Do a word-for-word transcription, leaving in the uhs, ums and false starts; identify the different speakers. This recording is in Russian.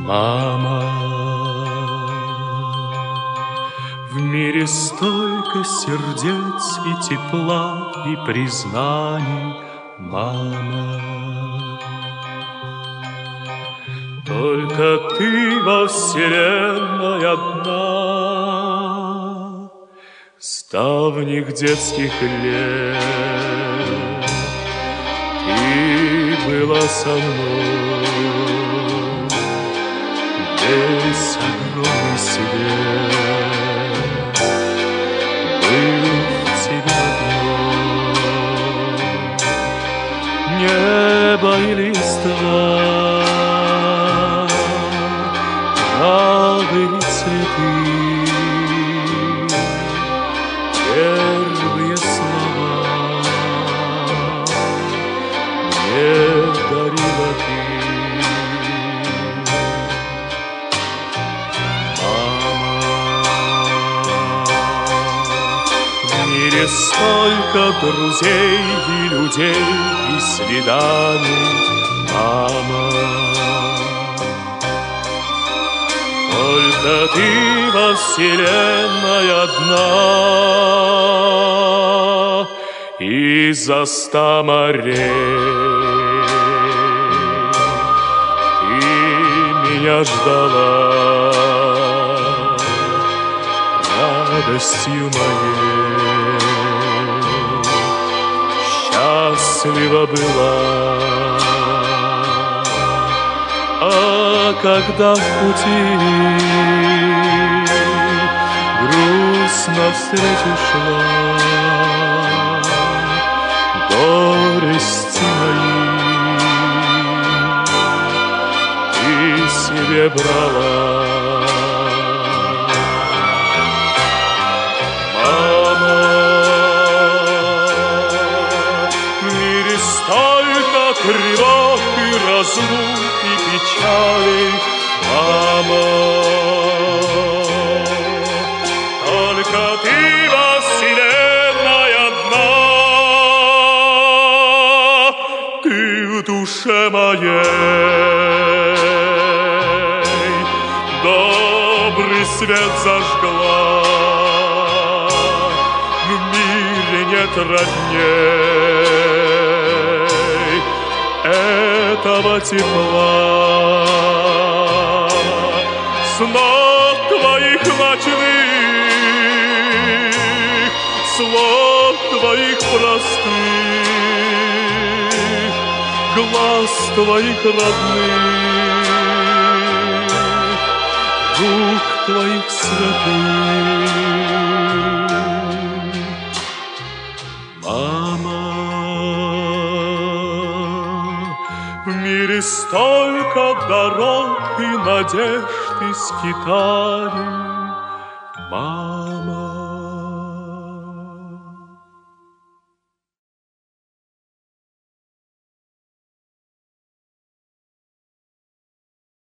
Speaker 1: Мама, в мире столько сердец и тепла, и признаний, мама. Только ты во вселенной одна, с давних детских лет ты была со мной. Весь огромный свет был в тебе одно. Небо и листва, травы и цветы, первые слова мне дарила ты. Столько друзей и людей, и свиданий, мама. Только ты во вселенной одна, из-за ста морей ты меня ждала радостью моей. Счастлива была, а когда в пути грустно встречу шла, горести мои ты себе брала. Тревог и разлук и печалей, мама. Только ты во вселенной одна, ты в душе моей добрый свет зажгла. В мире нет родней этого тепла, снов твоих ночных, слов твоих простых, глаз твоих родных, рук твоих святых. Мама, в мире столько дорог и надежд и скитаний, мама.